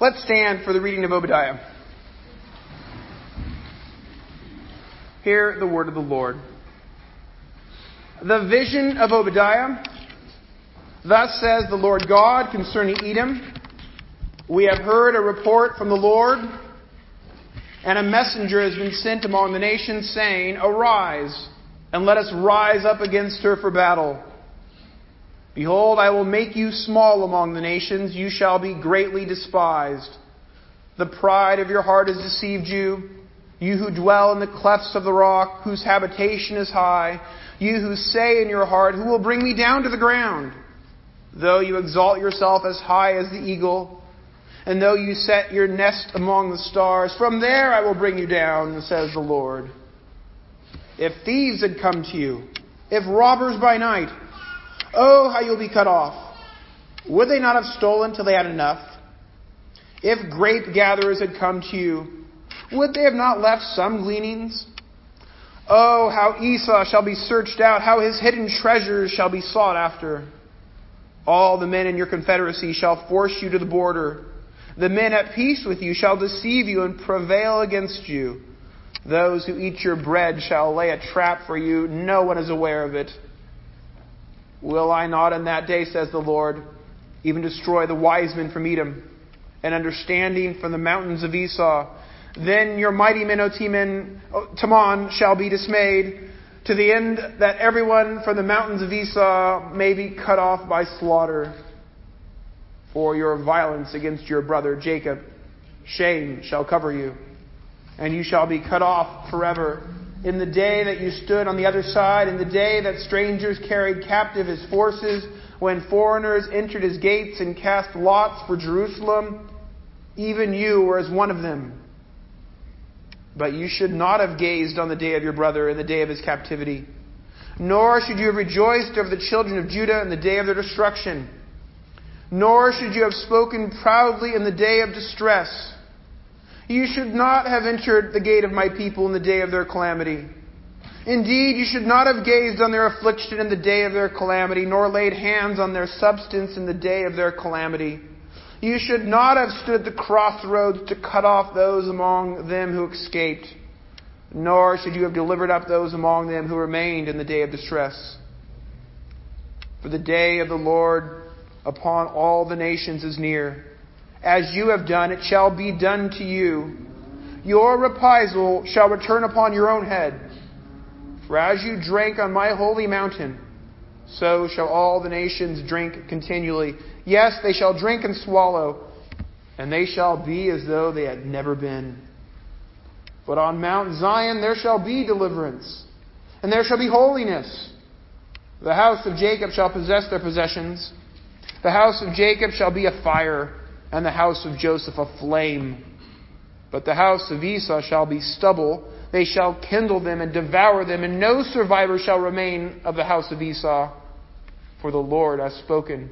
Let's stand for the reading of Obadiah. Hear the word of the Lord. The vision of Obadiah. Thus says the Lord God concerning Edom. We have heard a report from the Lord, and a messenger has been sent among the nations, saying, Arise, and let us rise up against her for battle. Behold, I will make you small among the nations. You shall be greatly despised. The pride of your heart has deceived you. You who dwell in the clefts of the rock, whose habitation is high. You who say in your heart, Who will bring me down to the ground? Though you exalt yourself as high as the eagle, and though you set your nest among the stars, from there I will bring you down, says the Lord. If thieves had come to you, if robbers by night, oh, how you'll be cut off. Would they not have stolen till they had enough? If grape gatherers had come to you, would they have not left some gleanings? Oh, how Esau shall be searched out, how his hidden treasures shall be sought after. All the men in your confederacy shall force you to the border. The men at peace with you shall deceive you and prevail against you. Those who eat your bread shall lay a trap for you. No one is aware of it. Will I not in that day, says the Lord, even destroy the wise men from Edom, and understanding from the mountains of Esau? Then your mighty men, O Teman, shall be dismayed, to the end that everyone from the mountains of Esau may be cut off by slaughter. For your violence against your brother Jacob, shame shall cover you, and you shall be cut off forever. In the day that you stood on the other side, in the day that strangers carried captive his forces, when foreigners entered his gates and cast lots for Jerusalem, even you were as one of them. But you should not have gazed on the day of your brother in the day of his captivity, nor should you have rejoiced over the children of Judah in the day of their destruction, nor should you have spoken proudly in the day of distress. You should not have entered the gate of my people in the day of their calamity. Indeed, you should not have gazed on their affliction in the day of their calamity, nor laid hands on their substance in the day of their calamity. You should not have stood at the crossroads to cut off those among them who escaped, nor should you have delivered up those among them who remained in the day of distress. For the day of the Lord upon all the nations is near. As you have done, it shall be done to you. Your reprisal shall return upon your own head. For as you drank on my holy mountain, so shall all the nations drink continually. Yes, they shall drink and swallow, and they shall be as though they had never been. But on Mount Zion there shall be deliverance, and there shall be holiness. The house of Jacob shall possess their possessions. The house of Jacob shall be a fire, and the house of Joseph a flame. But the house of Esau shall be stubble. They shall kindle them and devour them, and no survivor shall remain of the house of Esau. For the Lord has spoken.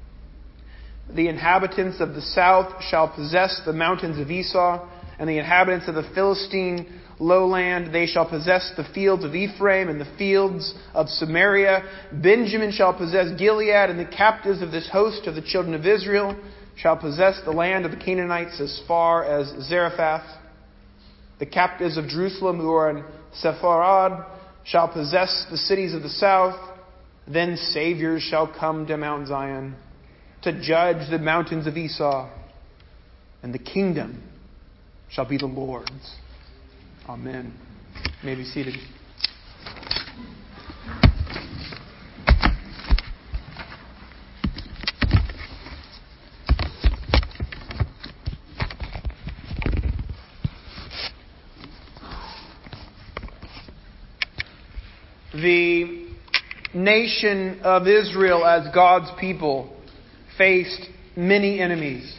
The inhabitants of the south shall possess the mountains of Esau, and the inhabitants of the Philistine lowland, they shall possess the fields of Ephraim and the fields of Samaria. Benjamin shall possess Gilead, and the captives of this host of the children of Israel shall possess the land of the Canaanites as far as Zarephath. The captives of Jerusalem who are in Sepharad shall possess the cities of the south. Then saviors shall come to Mount Zion to judge the mountains of Esau, and the kingdom shall be the Lord's. Amen. You may be seated. The nation of Israel as God's people faced many enemies.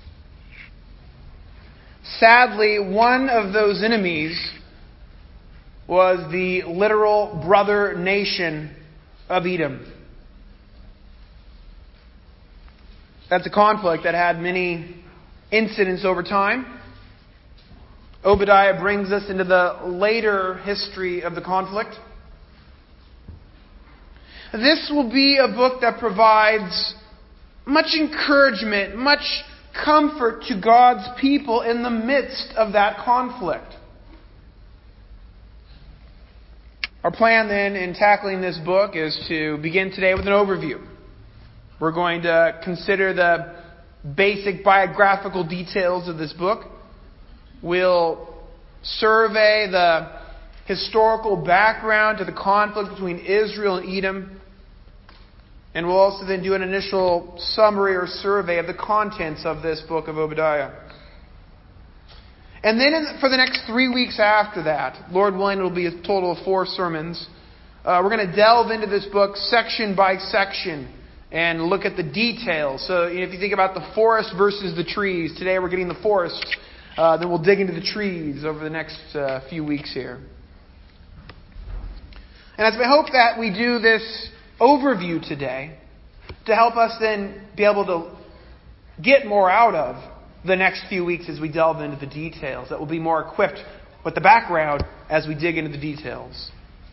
Sadly, one of those enemies was the literal brother nation of Edom. That's a conflict that had many incidents over time. Obadiah brings us into the later history of the conflict. This will be a book that provides much encouragement, much comfort to God's people in the midst of that conflict. Our plan then in tackling this book is to begin today with an overview. We're going to consider the basic biographical details of this book. We'll survey the historical background to the conflict between Israel and Edom. And we'll also then do an initial summary or survey of the contents of this book of Obadiah. And then for the next 3 weeks after that, Lord willing, it will be a total of 4 sermons. We're going to delve into this book section by section and look at the details. So if you think about the forest versus the trees, today we're getting the forest. Then we'll dig into the trees over the next few weeks here. And it's my hope that we do this overview today to help us then be able to get more out of the next few weeks as we delve into the details, that we'll be more equipped with the background as we dig into the details.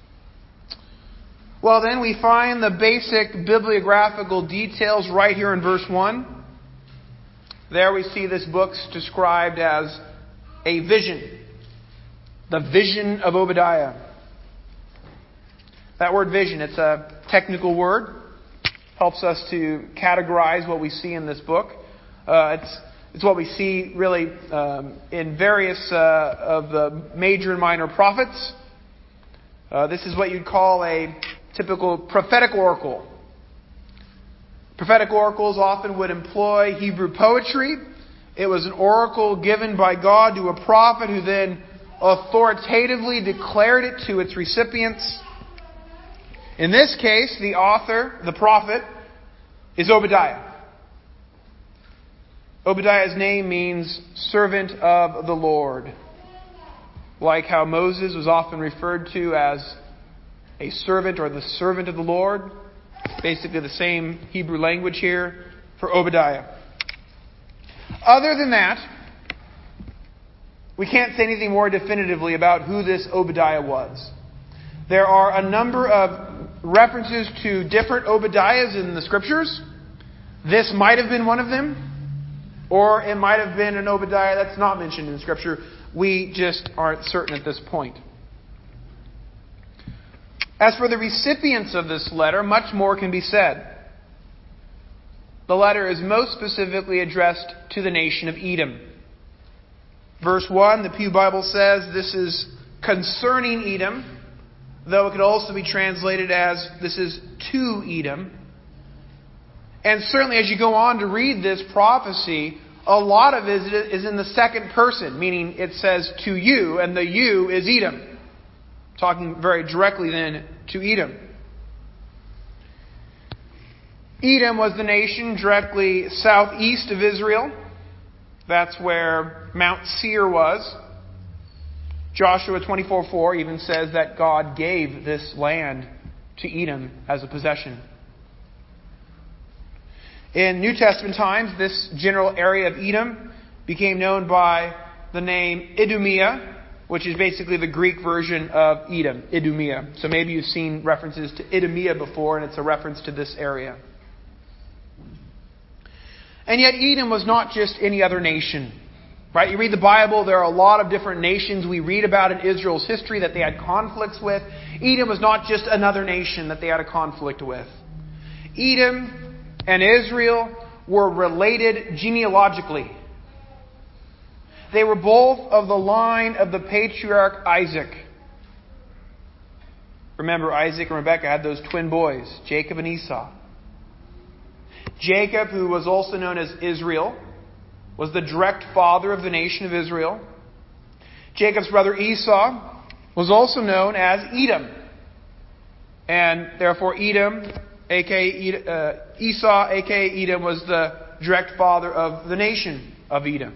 Well, then we find the basic bibliographical details right here in verse 1. There we see this book's described as a vision. The vision of Obadiah. That word vision, it's a technical word. Helps us to categorize what we see in this book. It's what we see really in various of the major and minor prophets. This is what you'd call a typical prophetic oracle. Prophetic oracles often would employ Hebrew poetry. It was an oracle given by God to a prophet who then authoritatively declared it to its recipients. In this case, the author, the prophet, is Obadiah. Obadiah's name means servant of the Lord. Like how Moses was often referred to as a servant or the servant of the Lord. Basically the same Hebrew language here for Obadiah. Other than that, we can't say anything more definitively about who this Obadiah was. There are a number of references to different Obadiahs in the Scriptures. This might have been one of them. Or it might have been an Obadiah that's not mentioned in Scripture. We just aren't certain at this point. As for the recipients of this letter, much more can be said. The letter is most specifically addressed to the nation of Edom. Verse 1, the Pew Bible says this is concerning Edom, though it could also be translated as this is to Edom. And certainly as you go on to read this prophecy, a lot of it is in the second person, meaning it says to you, and the you is Edom. Talking very directly then to Edom. Edom was the nation directly southeast of Israel. That's where Mount Seir was. Joshua 24:4 even says that God gave this land to Edom as a possession. In New Testament times, this general area of Edom became known by the name Idumea, which is basically the Greek version of Edom, Idumea. So maybe you've seen references to Idumea before, and it's a reference to this area. And yet Edom was not just any other nation. Right? You read the Bible, there are a lot of different nations we read about in Israel's history that they had conflicts with. Edom was not just another nation that they had a conflict with. Edom and Israel were related genealogically. They were both of the line of the patriarch Isaac. Remember, Isaac and Rebekah had those twin boys, Jacob and Esau. Jacob, who was also known as Israel, was the direct father of the nation of Israel. Jacob's brother Esau was also known as Edom. And therefore Edom, aka Esau, aka Edom, was the direct father of the nation of Edom.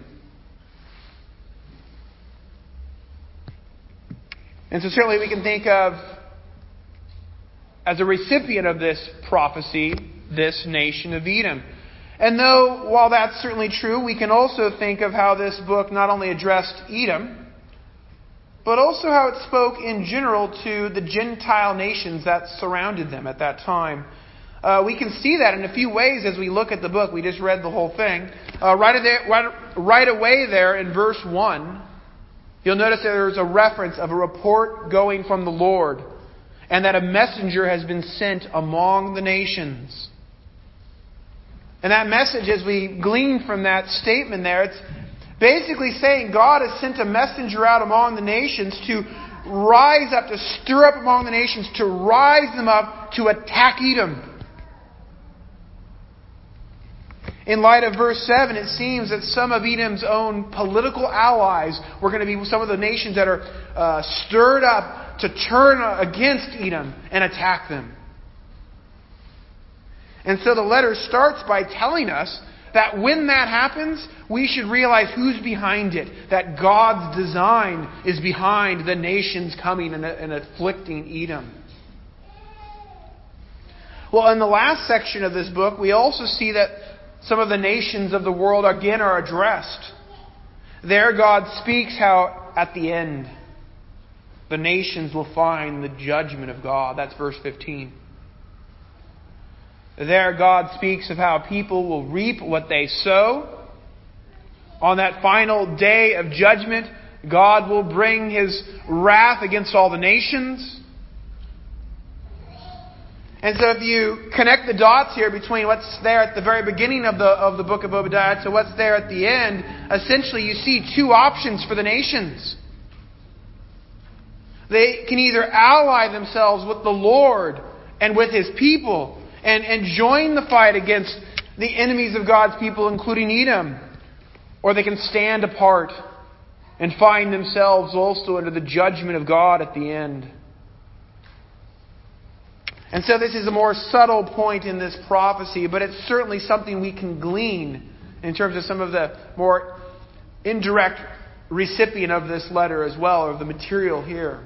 And so certainly we can think of, as a recipient of this prophecy, this nation of Edom. And though, while that's certainly true, we can also think of how this book not only addressed Edom, but also how it spoke in general to the Gentile nations that surrounded them at that time. We can see that in a few ways as we look at the book. We just read the whole thing. right away there in verse 1, you'll notice that there's a reference of a report going from the Lord, and that a messenger has been sent among the nations. And that message, as we glean from that statement there, it's basically saying God has sent a messenger out among the nations to rise up, to stir up among the nations, to rise them up to attack Edom. In light of verse 7, it seems that some of Edom's own political allies were going to be some of the nations that are stirred up to turn against Edom and attack them. And so the letter starts by telling us that when that happens, we should realize who's behind it. That God's design is behind the nations coming and afflicting Edom. Well, in the last section of this book, we also see that some of the nations of the world again are addressed. There God speaks how at the end the nations will find the judgment of God. That's verse 15. There God speaks of how people will reap what they sow. On that final day of judgment, God will bring His wrath against all the nations. And so if you connect the dots here between what's there at the very beginning of the book of Obadiah to what's there at the end, essentially you see two options for the nations. They can either ally themselves with the Lord and with His people and join the fight against the enemies of God's people, including Edom. Or they can stand apart and find themselves also under the judgment of God at the end. And so this is a more subtle point in this prophecy, but it's certainly something we can glean in terms of some of the more indirect recipient of this letter as well, or the material here.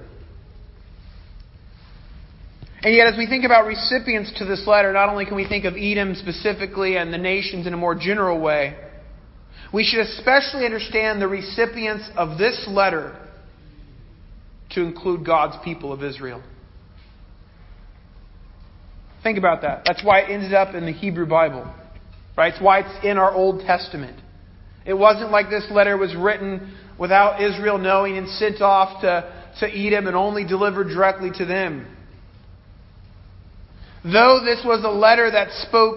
And yet as we think about recipients to this letter, not only can we think of Edom specifically and the nations in a more general way, we should especially understand the recipients of this letter to include God's people of Israel. Think about that. That's why it ended up in the Hebrew Bible. Right? It's why it's in our Old Testament. It wasn't like this letter was written without Israel knowing and sent off to Edom and only delivered directly to them. Though this was a letter that spoke,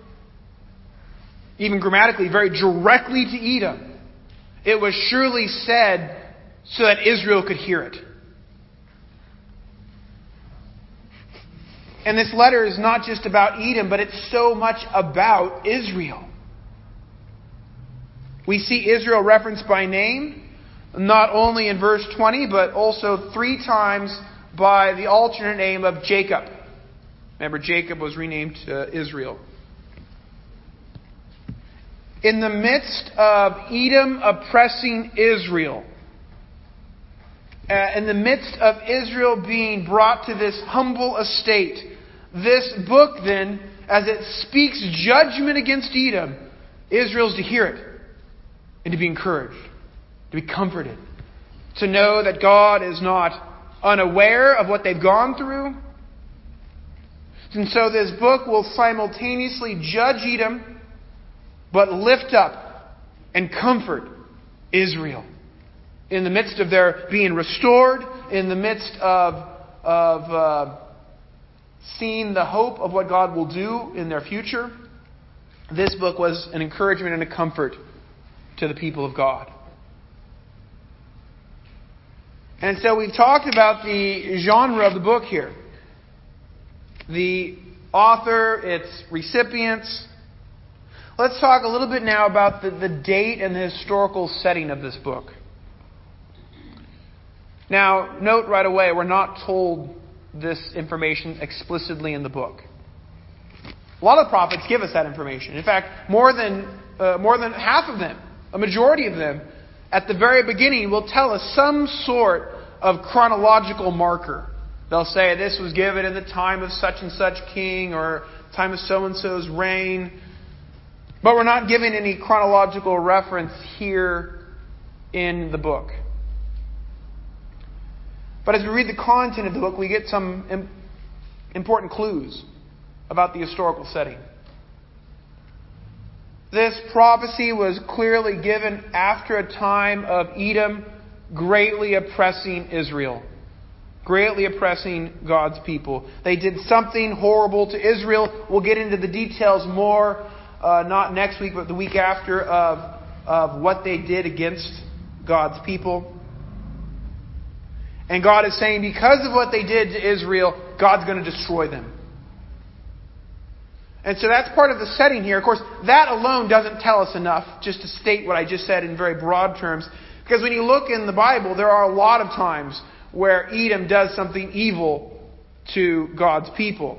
even grammatically, very directly to Edom, it was surely said so that Israel could hear it. And this letter is not just about Edom, but it's so much about Israel. We see Israel referenced by name, not only in verse 20, but also 3 times by the alternate name of Jacob. Remember, Jacob was renamed to Israel. In the midst of Edom oppressing Israel, in the midst of Israel being brought to this humble estate, this book then, as it speaks judgment against Edom, Israel's to hear it and to be encouraged, to be comforted, to know that God is not unaware of what they've gone through. And so this book will simultaneously judge Edom, but lift up and comfort Israel. In the midst of their being restored, in the midst of seeing the hope of what God will do in their future, this book was an encouragement and a comfort to the people of God. And so we've talked about the genre of the book here. The author, its recipients. Let's talk a little bit now about the date and the historical setting of this book. Now, note right away, we're not told this information explicitly in the book. A lot of prophets give us that information. In fact, more than half of them, a majority of them, at the very beginning will tell us some sort of chronological marker. They'll say this was given in the time of such and such king or time of so-and-so's reign. But we're not given any chronological reference here in the book. But as we read the content of the book, we get some important clues about the historical setting. This prophecy was clearly given after a time of Edom greatly oppressing Israel. Greatly oppressing God's people. They did something horrible to Israel. We'll get into the details more, not next week, but the week after, of what they did against God's people. And God is saying, because of what they did to Israel, God's going to destroy them. And so that's part of the setting here. Of course, that alone doesn't tell us enough, just to state what I just said in very broad terms. Because when you look in the Bible, there are a lot of times where Edom does something evil to God's people.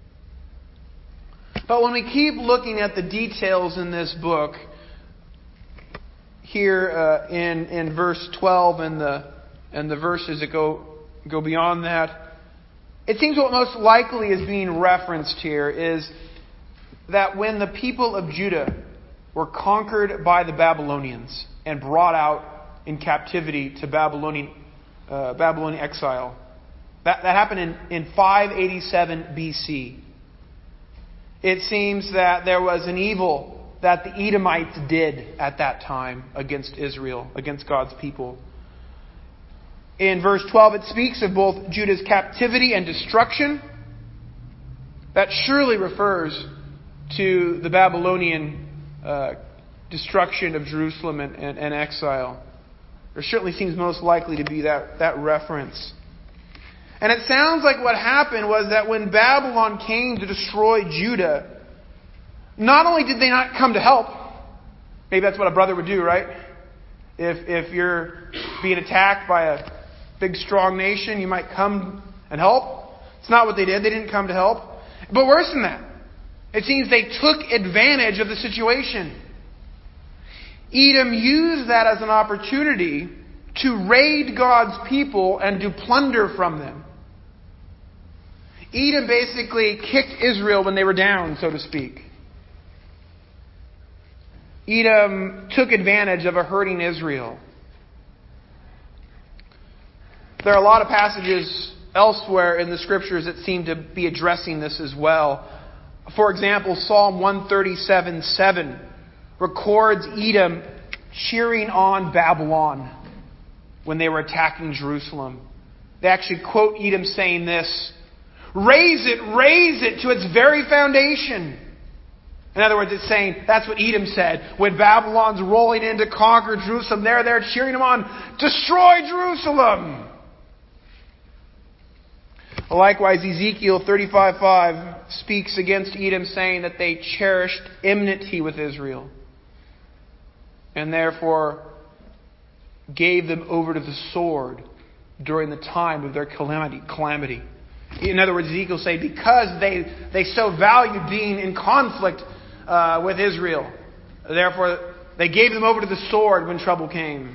But when we keep looking at the details in this book, here in verse 12 and the verses that go beyond that, it seems what most likely is being referenced here is that when the people of Judah were conquered by the Babylonians and brought out in captivity to Babylonian exile, that happened in 587 BC. It seems that there was an evil that the Edomites did at that time against Israel, against God's people. In verse 12, it speaks of both Judah's captivity and destruction. That surely refers to the Babylonian destruction of Jerusalem and exile. There certainly seems most likely to be that reference. And it sounds like what happened was that when Babylon came to destroy Judah, not only did they not come to help, maybe that's what a brother would do, right? If you're being attacked by a big strong nation, you might come and help. It's not what they did. They didn't come to help. But worse than that, it seems they took advantage of the situation. Edom used that as an opportunity to raid God's people and to plunder from them. Edom basically kicked Israel when they were down, so to speak. Edom took advantage of a hurting Israel. There are a lot of passages elsewhere in the Scriptures that seem to be addressing this as well. For example, Psalm 137:7 records Edom cheering on Babylon when they were attacking Jerusalem. They actually quote Edom saying this, raise it to its very foundation. In other words, it's saying, that's what Edom said. When Babylon's rolling in to conquer Jerusalem, they're there cheering them on, destroy Jerusalem! Likewise, Ezekiel 35:5 speaks against Edom, saying that they cherished enmity with Israel and therefore gave them over to the sword during the time of their calamity. In other words, Ezekiel say because they so valued being in conflict with Israel, therefore they gave them over to the sword when trouble came.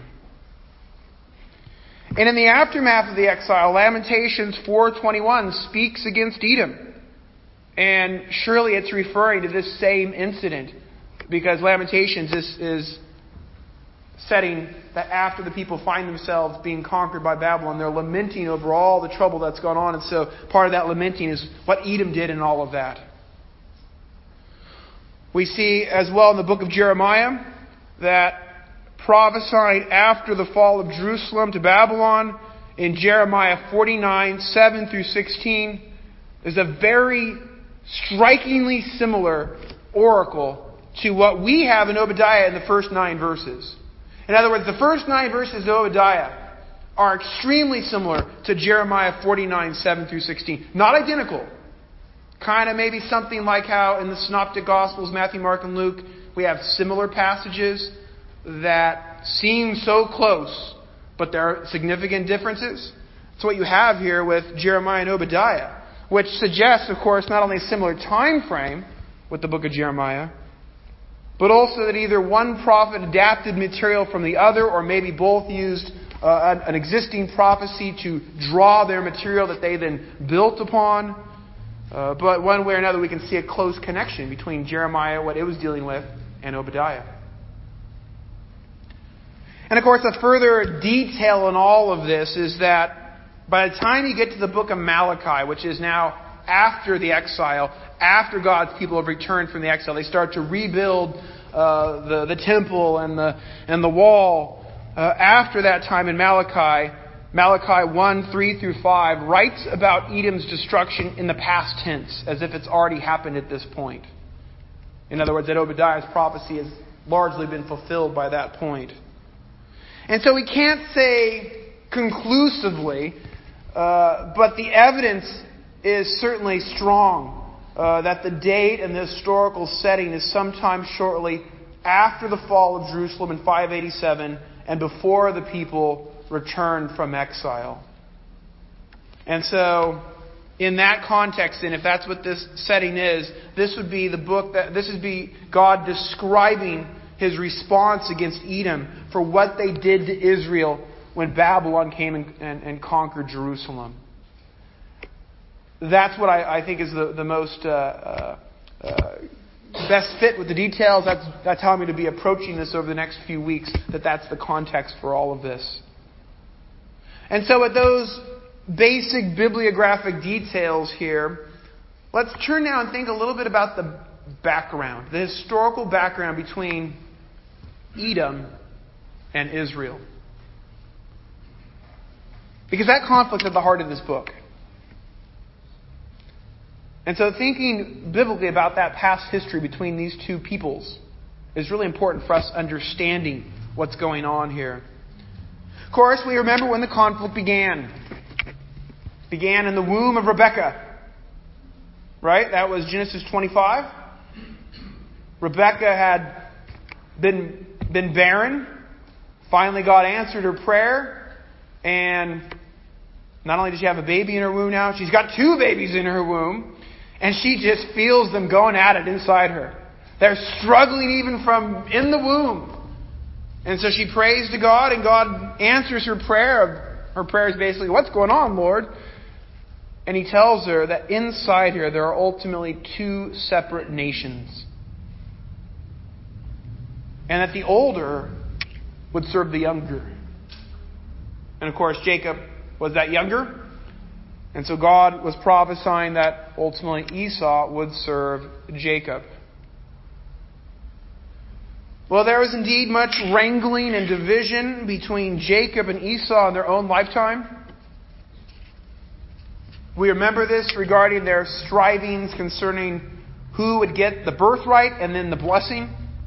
And in the aftermath of the exile, Lamentations 4:21 speaks against Edom. And surely it's referring to this same incident, because Lamentations is setting that after the people find themselves being conquered by Babylon, they're lamenting over all the trouble that's gone on. And so part of that lamenting is what Edom did in all of that. We see as well in the book of Jeremiah that prophesying after the fall of Jerusalem to Babylon in Jeremiah 49:7 through 16 is a very strikingly similar oracle to what we have in Obadiah in the first 9 verses. In other words, the first 9 verses of Obadiah are extremely similar to Jeremiah 49:7 through 16. Not identical. Kind of maybe something like how in the Synoptic Gospels, Matthew, Mark, and Luke, we have similar passages that seem so close, but there are significant differences. That's what you have here with Jeremiah and Obadiah, which suggests, of course, not only a similar time frame with the book of Jeremiah, but also that either one prophet adapted material from the other, or maybe both used an existing prophecy to draw their material that they then built upon. But one way or another, we can see a close connection between Jeremiah, what it was dealing with, and Obadiah. And of course, a further detail in all of this is that by the time you get to the book of Malachi, which is now after the exile, after God's people have returned from the exile, they start to rebuild the temple and the wall. After that time in Malachi 1, 3 through 5 writes about Edom's destruction in the past tense, as if it's already happened at this point. In other words, that Obadiah's prophecy has largely been fulfilled by that point. And so we can't say conclusively, but the evidence is certainly strong that the date and the historical setting is sometime shortly after the fall of Jerusalem in 587 and before the people returned from exile. And so, in that context, and if that's what this setting is, this would be God describing His response against Edom for what they did to Israel when Babylon came and conquered Jerusalem. That's what I think is the most best fit with the details. That's how I'm going to be approaching this over the next few weeks, that's the context for all of this. And so with those basic bibliographic details here, let's turn now and think a little bit about the background, the historical background between Edom and Israel. Because that conflict is at the heart of this book. And so thinking biblically about that past history between these two peoples is really important for us understanding what's going on here. Of course, we remember when the conflict began. It began in the womb of Rebekah. Right? That was Genesis 25. Rebekah had been barren. Finally, God answered her prayer. And not only did she have a baby in her womb now, she's got 2 babies in her womb. And she just feels them going at it inside her. They're struggling even from in the womb. And so she prays to God, and God answers her prayer. Her prayer is basically, "What's going on, Lord?" And He tells her that inside her there are ultimately 2 separate nations. And that the older would serve the younger. And of course, Jacob was that younger. And so God was prophesying that ultimately Esau would serve Jacob. Well, there was indeed much wrangling and division between Jacob and Esau in their own lifetime. We remember this regarding their strivings concerning who would get the birthright and then the blessing.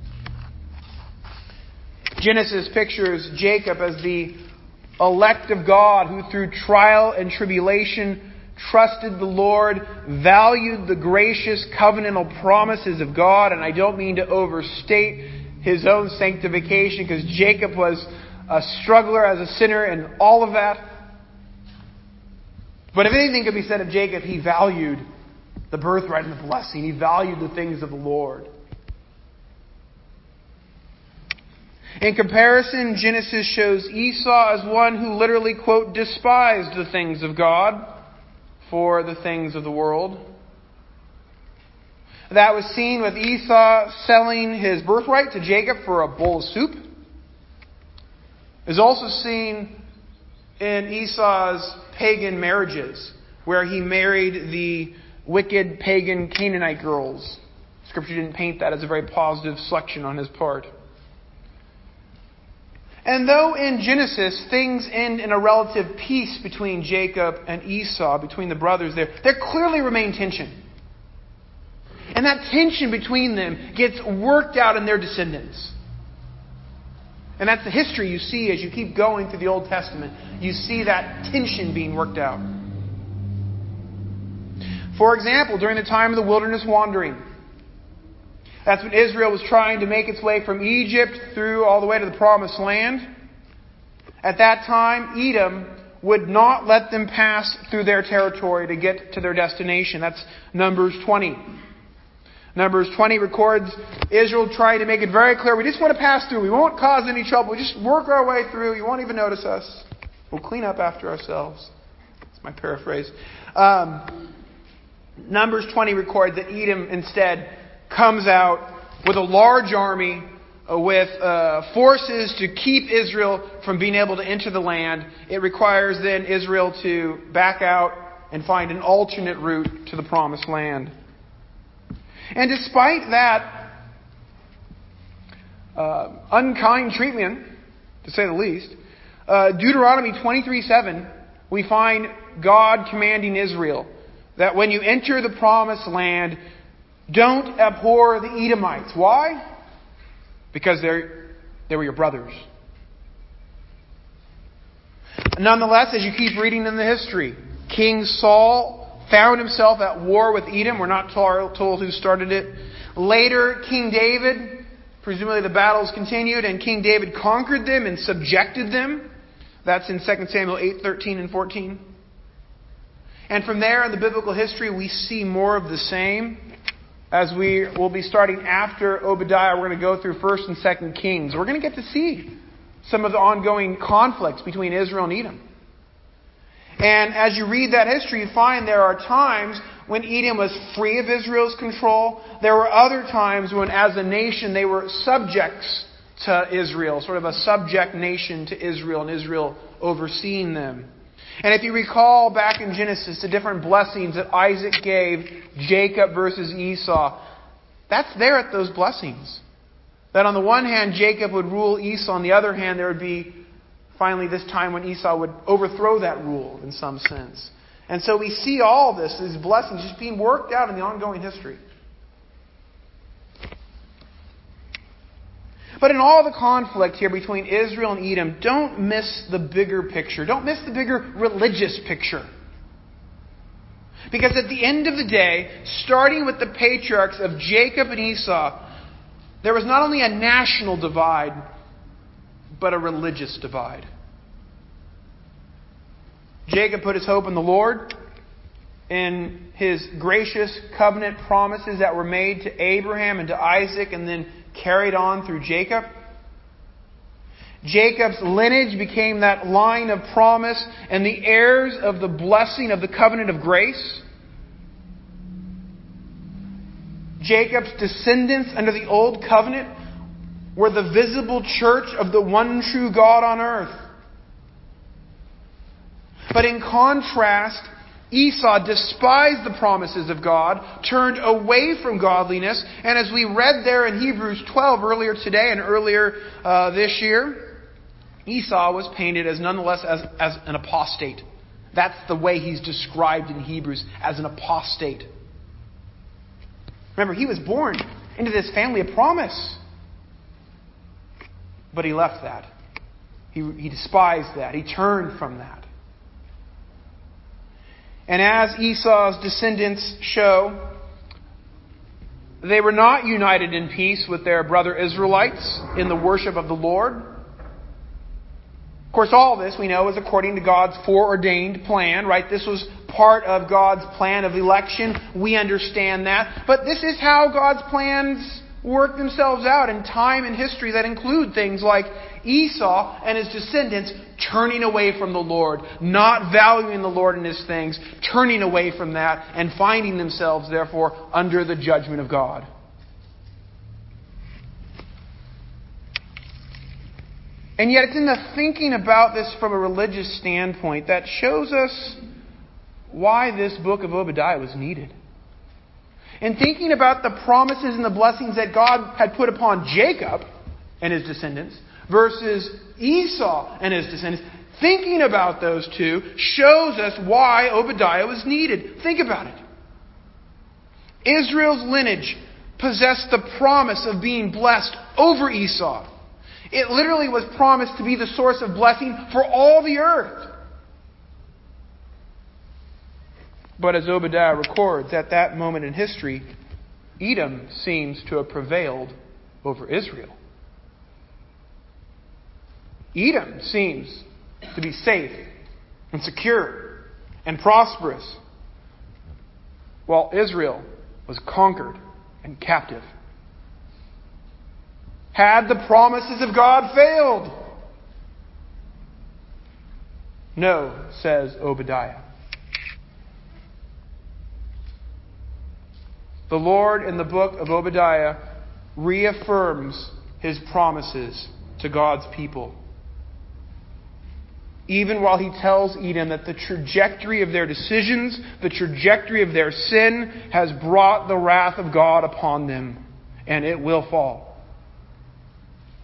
Genesis pictures Jacob as the elect of God who through trial and tribulation trusted the Lord, valued the gracious covenantal promises of God. And I don't mean to overstate his own sanctification, because Jacob was a struggler as a sinner and all of that. But if anything could be said of Jacob, he valued the birthright and the blessing. He valued the things of the Lord. In comparison, Genesis shows Esau as one who literally, quote, despised the things of God for the things of the world. That was seen with Esau selling his birthright to Jacob for a bowl of soup. It is also seen in Esau's pagan marriages, where he married the wicked pagan Canaanite girls. Scripture didn't paint that as a very positive selection on his part. And though in Genesis things end in a relative peace between Jacob and Esau, between the brothers there clearly remain tension. And that tension between them gets worked out in their descendants. And that's the history you see as you keep going through the Old Testament. You see that tension being worked out. For example, during the time of the wilderness wandering, that's when Israel was trying to make its way from Egypt through all the way to the Promised Land. At that time, Edom would not let them pass through their territory to get to their destination. That's Numbers 20. Numbers 20 records Israel trying to make it very clear, we just want to pass through. We won't cause any trouble. We just work our way through. You won't even notice us. We'll clean up after ourselves. That's my paraphrase. Numbers 20 records that Edom instead comes out with a large army, with forces to keep Israel from being able to enter the land. It requires then Israel to back out and find an alternate route to the Promised Land. And despite that, unkind treatment, to say the least. Deuteronomy 23:7, we find God commanding Israel that when you enter the promised land, don't abhor the Edomites. Why? Because they were your brothers. Nonetheless, as you keep reading in the history, King Saul found himself at war with Edom. We're not told who started it. Later, King David, presumably the battles continued, and King David conquered them and subjected them. That's in 2 Samuel 8:13 and 14. And from there in the biblical history, we see more of the same. As we will be starting after Obadiah, we're going to go through 1st and 2nd Kings. We're going to get to see some of the ongoing conflicts between Israel and Edom. And as you read that history, you find there are times when Edom was free of Israel's control. There were other times when, as a nation, they were subjects to Israel, sort of a subject nation to Israel, and Israel overseeing them. And if you recall back in Genesis, the different blessings that Isaac gave Jacob versus Esau, that's there at those blessings. That on the one hand, Jacob would rule Esau. On the other hand, there would be finally this time when Esau would overthrow that rule in some sense. And so we see all this, these blessings, just being worked out in the ongoing history. But in all the conflict here between Israel and Edom, don't miss the bigger picture. Don't miss the bigger religious picture. Because at the end of the day, starting with the patriarchs of Jacob and Esau, there was not only a national divide, but a religious divide. Jacob put his hope in the Lord, in His gracious covenant promises that were made to Abraham and to Isaac and then carried on through Jacob. Jacob's lineage became that line of promise and the heirs of the blessing of the covenant of grace. Jacob's descendants under the old covenant were the visible church of the one true God on earth. But in contrast, Esau despised the promises of God, turned away from godliness, and as we read there in Hebrews 12 earlier today and earlier this year, Esau was painted as nonetheless as an apostate. That's the way he's described in Hebrews, as an apostate. Remember, he was born into this family of promise. But he left that. He despised that. He turned from that. And as Esau's descendants show, they were not united in peace with their brother Israelites in the worship of the Lord. Of course, all this we know is according to God's foreordained plan, right? This was part of God's plan of election. We understand that. But this is how God's plans work themselves out in time and history that include things like Esau and his descendants turning away from the Lord, not valuing the Lord and His things, turning away from that and finding themselves, therefore, under the judgment of God. And yet it's in the thinking about this from a religious standpoint that shows us why this book of Obadiah was needed. In thinking about the promises and the blessings that God had put upon Jacob and his descendants versus Esau and his descendants, thinking about those two shows us why Obadiah was needed. Think about it. Israel's lineage possessed the promise of being blessed over Esau. It literally was promised to be the source of blessing for all the earth. But as Obadiah records, at that moment in history, Edom seems to have prevailed over Israel. Edom seems to be safe and secure and prosperous, while Israel was conquered and captive. Had the promises of God failed? No, says Obadiah. The Lord in the book of Obadiah reaffirms His promises to God's people. Even while He tells Edom that the trajectory of their decisions, the trajectory of their sin has brought the wrath of God upon them, and it will fall.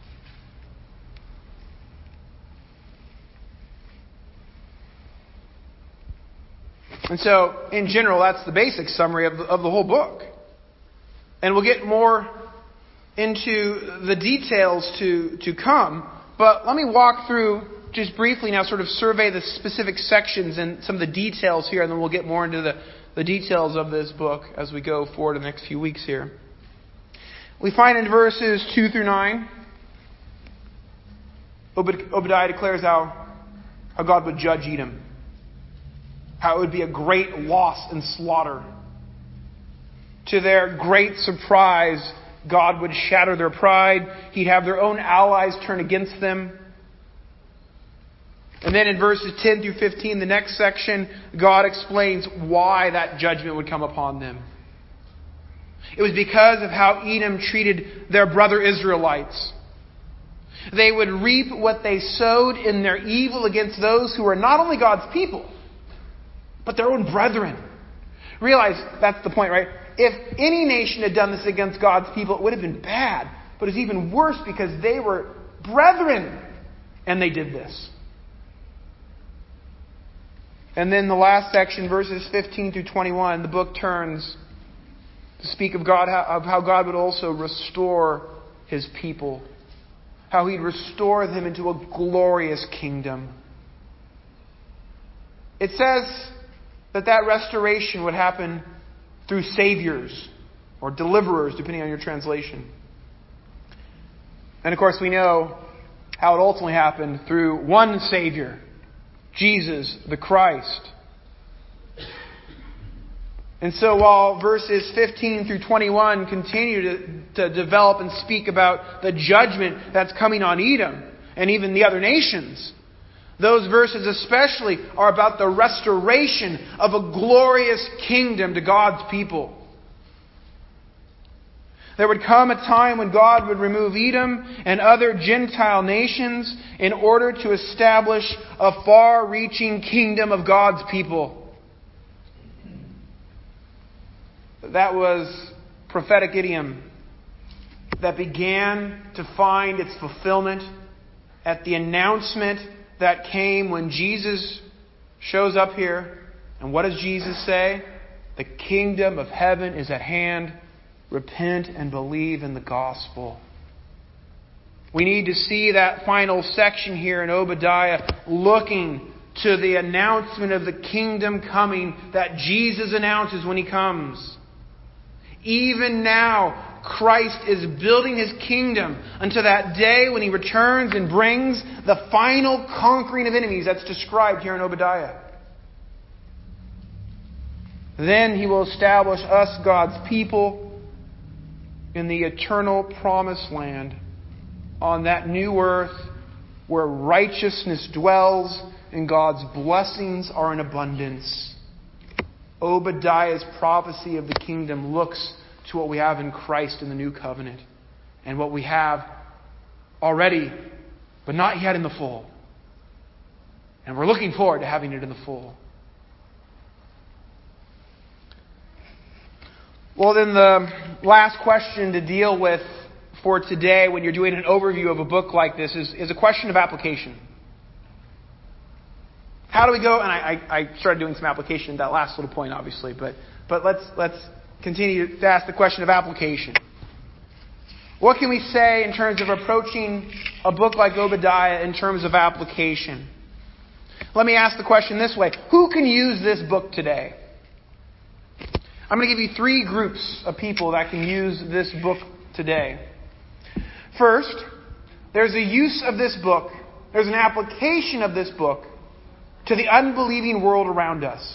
And so, in general, that's the basic summary of the whole book. And we'll get more into the details to come. But let me walk through just briefly now, sort of survey the specific sections and some of the details here, and then we'll get more into the details of this book as we go forward in the next few weeks here. We find in verses 2 through 9, Obadiah declares how God would judge Edom. How it would be a great loss and slaughter. To their great surprise, God would shatter their pride. He'd have their own allies turn against them. And then in verses 10 through 15, the next section, God explains why that judgment would come upon them. It was because of how Edom treated their brother Israelites. They would reap what they sowed in their evil against those who were not only God's people, but their own brethren. Realize that's the point, right? If any nation had done this against God's people, it would have been bad. But it's even worse because they were brethren and they did this. And then the last section, verses 15 through 21, the book turns to speak of God, of how God would also restore His people. How He'd restore them into a glorious kingdom. It says that restoration would happen through saviors or deliverers, depending on your translation. And of course we know how it ultimately happened through one Savior, Jesus the Christ. And so while verses 15 through 21 continue to develop and speak about the judgment that's coming on Edom and even the other nations, those verses especially are about the restoration of a glorious kingdom to God's people. There would come a time when God would remove Edom and other Gentile nations in order to establish a far-reaching kingdom of God's people. That was prophetic idiom that began to find its fulfillment at the announcement that came when Jesus shows up here. And what does Jesus say? The kingdom of heaven is at hand. Repent and believe in the gospel. We need to see that final section here in Obadiah looking to the announcement of the kingdom coming that Jesus announces when He comes. Even now, Christ is building His kingdom until that day when He returns and brings the final conquering of enemies that's described here in Obadiah. Then He will establish us, God's people, in the eternal promised land, on that new earth where righteousness dwells and God's blessings are in abundance. Obadiah's prophecy of the kingdom looks to what we have in Christ in the new covenant and what we have already, but not yet in the full. And we're looking forward to having it in the full. Well, then the last question to deal with for today when you're doing an overview of a book like this is a question of application. How do we go? And I started doing some application at that last little point, obviously, but let's continue to ask the question of application. What can we say in terms of approaching a book like Obadiah in terms of application? Let me ask the question this way. Who can use this book today? I'm going to give you 3 groups of people that can use this book today. First, there's a use of this book, there's an application of this book to the unbelieving world around us.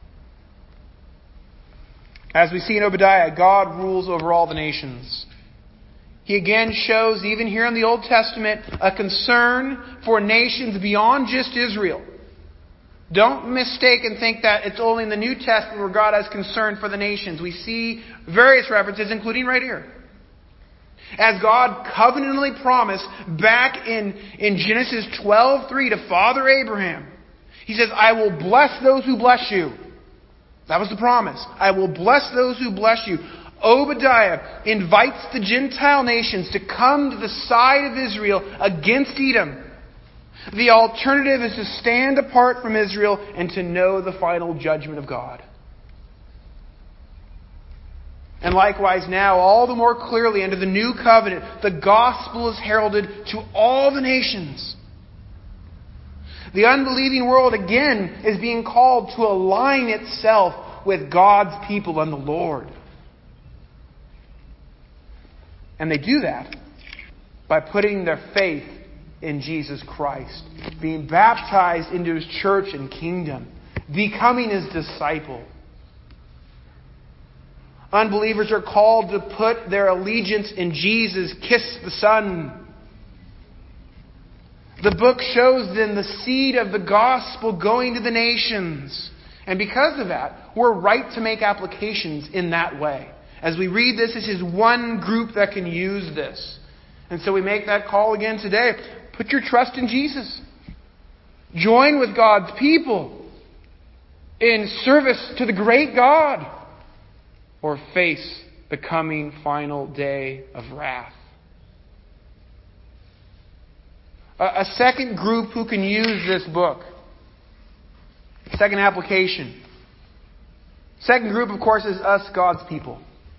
As we see in Obadiah, God rules over all the nations. He again shows, even here in the Old Testament, a concern for nations beyond just Israel. Don't mistake and think that it's only in the New Testament where God has concern for the nations. We see various references, including right here. As God covenantally promised back in Genesis 12:3 to Father Abraham, He says, I will bless those who bless you. That was the promise. I will bless those who bless you. Obadiah invites the Gentile nations to come to the side of Israel against Edom. The alternative is to stand apart from Israel and to know the final judgment of God. And likewise now, all the more clearly under the new covenant, the gospel is heralded to all the nations. The unbelieving world again is being called to align itself with God's people and the Lord. And they do that by putting their faith in Jesus Christ, being baptized into His church and kingdom, becoming His disciple. Unbelievers are called to put their allegiance in Jesus, kiss the Son. The book shows then the seed of the gospel going to the nations. And because of that, we're right to make applications in that way. As we read this is one group that can use this. And so we make that call again today. Put your trust in Jesus. Join with God's people in service to the great God, or face the coming final day of wrath. A second group who can use this book. Second application. Second group, of course, is us, God's people.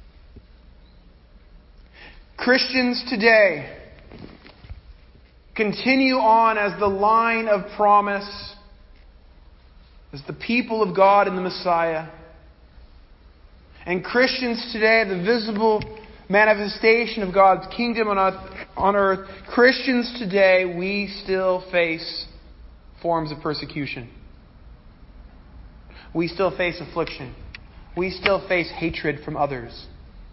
Christians today continue on as the line of promise, as the people of God in the Messiah. And Christians today, the visible manifestation of God's kingdom on earth, Christians today, we still face forms of persecution. We still face affliction. We still face hatred from others.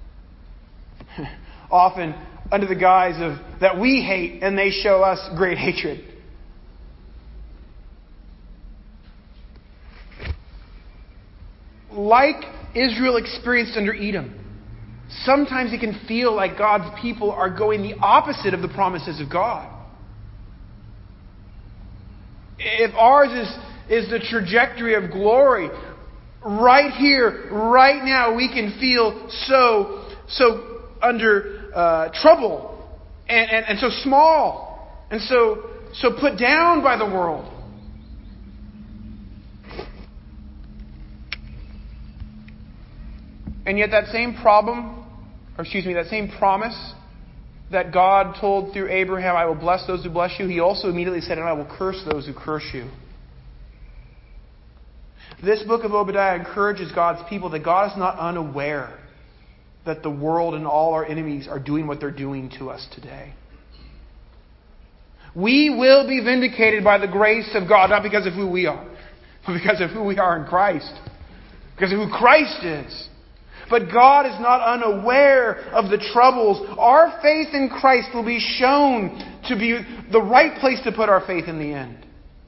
Often under the guise of that we hate and they show us great hatred. Like Israel experienced under Edom, sometimes it can feel like God's people are going the opposite of the promises of God. If ours is the trajectory of glory, right here, right now, we can feel so under trouble and so small and so put down by the world. And yet that same promise that God told through Abraham, I will bless those who bless you, He also immediately said, and I will curse those who curse you. This book of Obadiah encourages God's people that God is not unaware that the world and all our enemies are doing what they're doing to us today. We will be vindicated by the grace of God, not because of who we are, but because of who we are in Christ. Because of who Christ is. But God is not unaware of the troubles. Our faith in Christ will be shown to be the right place to put our faith in the end.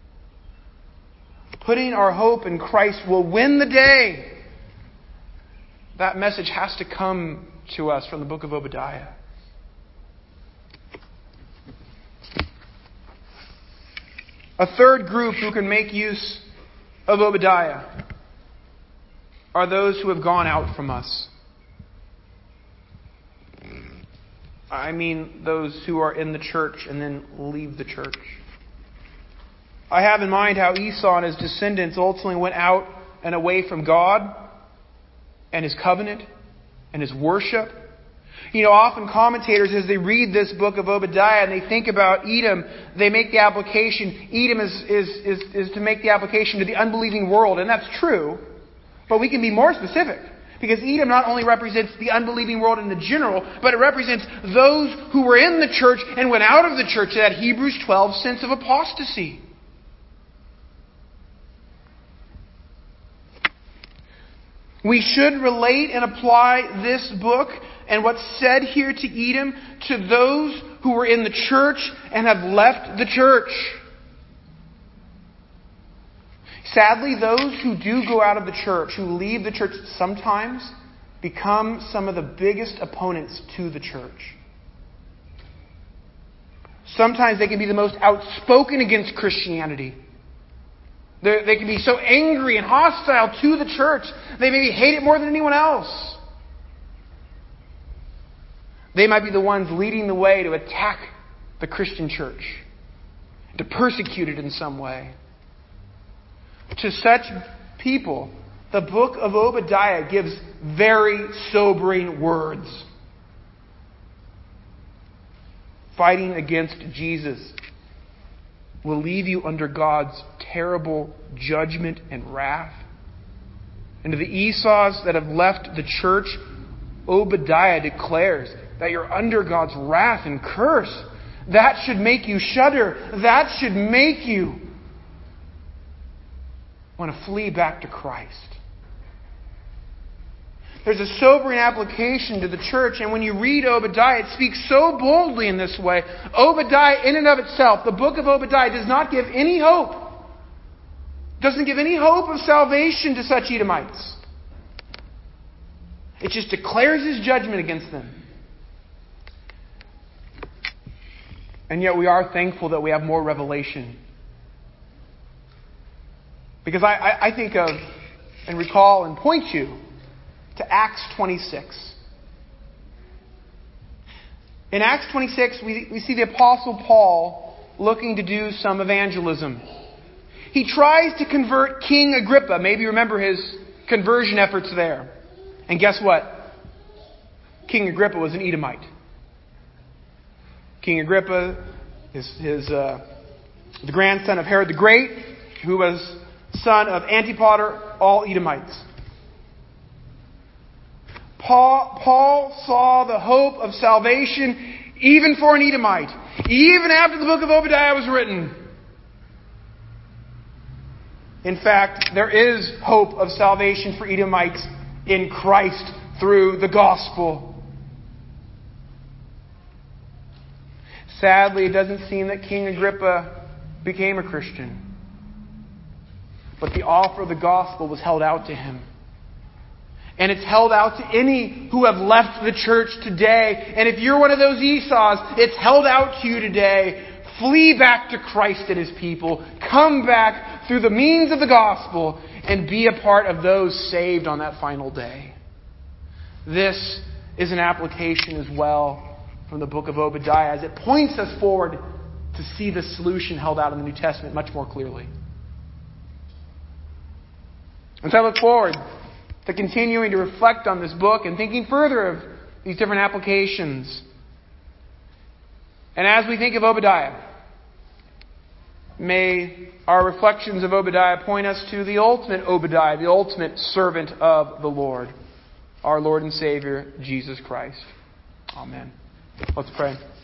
Putting our hope in Christ will win the day. That message has to come to us from the book of Obadiah. A third group who can make use of Obadiah are those who have gone out from us. I mean those who are in the church and then leave the church. I have in mind how Esau and his descendants ultimately went out and away from God and His covenant and His worship. You know, often commentators, as they read this book of Obadiah and they think about Edom, they make the application, Edom is to make the application to the unbelieving world, and that's true. But we can be more specific, because Edom not only represents the unbelieving world in the general, but it represents those who were in the church and went out of the church, that Hebrews 12 sense of apostasy. We should relate and apply this book and what's said here to Edom to those who were in the church and have left the church. Sadly, those who do go out of the church, who leave the church, sometimes become some of the biggest opponents to the church. Sometimes they can be the most outspoken against Christianity. They can be so angry and hostile to the church, they maybe hate it more than anyone else. They might be the ones leading the way to attack the Christian church to persecute it in some way. To such people, the book of Obadiah gives very sobering words. Fighting against Jesus will leave you under God's terrible judgment and wrath. And to the Esau's that have left the church, Obadiah declares that you're under God's wrath and curse. That should make you shudder. That should make you want to flee back to Christ. There's a sobering application to the church, and when you read Obadiah, it speaks so boldly in this way. Obadiah, in and of itself, the book of Obadiah does not give any hope. Doesn't give any hope of salvation to such Edomites. It just declares his judgment against them. And yet we are thankful that we have more revelation. Because I think of and recall and point you to Acts 26. In Acts 26, we see the Apostle Paul looking to do some evangelism. He tries to convert King Agrippa. Maybe you remember his conversion efforts there. And guess what? King Agrippa was an Edomite. King Agrippa is the grandson of Herod the Great, who was son of Antipater, all Edomites. Paul saw the hope of salvation even for an Edomite, even after the book of Obadiah was written. In fact, there is hope of salvation for Edomites in Christ through the gospel. Sadly, it doesn't seem that King Agrippa became a Christian. But the offer of the gospel was held out to him. And it's held out to any who have left the church today. And if you're one of those Esau's, it's held out to you today. Flee back to Christ and His people. Come back through the means of the gospel and be a part of those saved on that final day. This is an application as well from the book of Obadiah, as it points us forward to see the solution held out in the New Testament much more clearly. And so I look forward to continuing to reflect on this book and thinking further of these different applications. And as we think of Obadiah, may our reflections of Obadiah point us to the ultimate Obadiah, the ultimate servant of the Lord, our Lord and Savior, Jesus Christ. Amen. Let's pray.